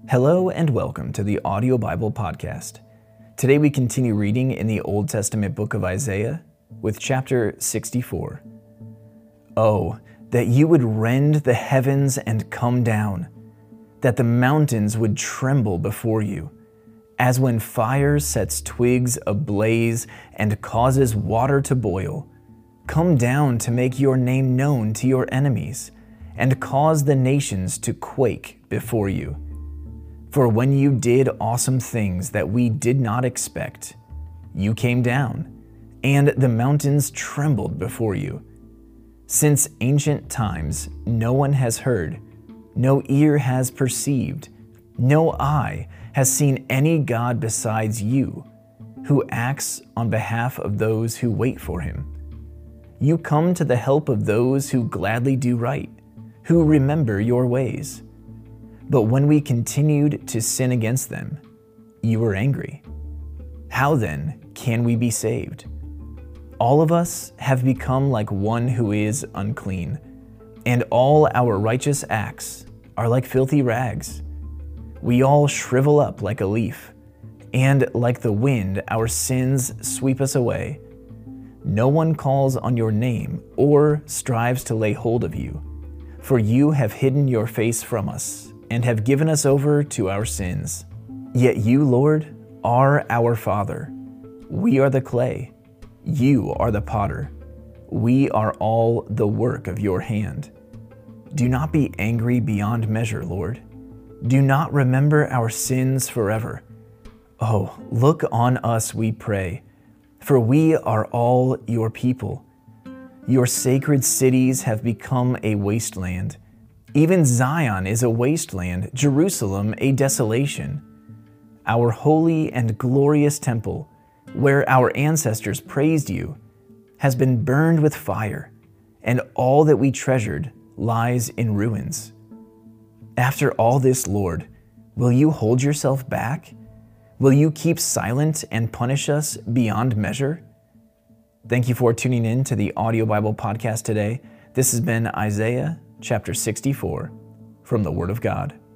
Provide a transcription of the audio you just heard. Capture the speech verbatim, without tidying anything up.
Hello and welcome to the Audio Bible Podcast. Today we continue reading in the Old Testament book of Isaiah with chapter sixty-four. Oh, that you would rend the heavens and come down, that the mountains would tremble before you, as when fire sets twigs ablaze and causes water to boil. Come down to make your name known to your enemies, and cause the nations to quake before you. For when you did awesome things that we did not expect, you came down, and the mountains trembled before you. Since ancient times, no one has heard, no ear has perceived, no eye has seen any God besides you, who acts on behalf of those who wait for him. You come to the help of those who gladly do right, who remember your ways. But when we continued to sin against them, you were angry. How then can we be saved? All of us have become like one who is unclean, and all our righteous acts are like filthy rags. We all shrivel up like a leaf, and like the wind our sins sweep us away. No one calls on your name or strives to lay hold of you, for you have hidden your face from us and have given us over to our sins. Yet you, Lord, are our Father. We are the clay. You are the potter. We are all the work of your hand. Do not be angry beyond measure, Lord. Do not remember our sins forever. Oh, look on us, we pray, for we are all your people. Your sacred cities have become a wasteland. Even Zion is a wasteland, Jerusalem a desolation. Our holy and glorious temple, where our ancestors praised you, has been burned with fire, and all that we treasured lies in ruins. After all this, Lord, will you hold yourself back? Will you keep silent and punish us beyond measure? Thank you for tuning in to the Audio Bible Podcast today. This has been Isaiah chapter sixty-four from the Word of God.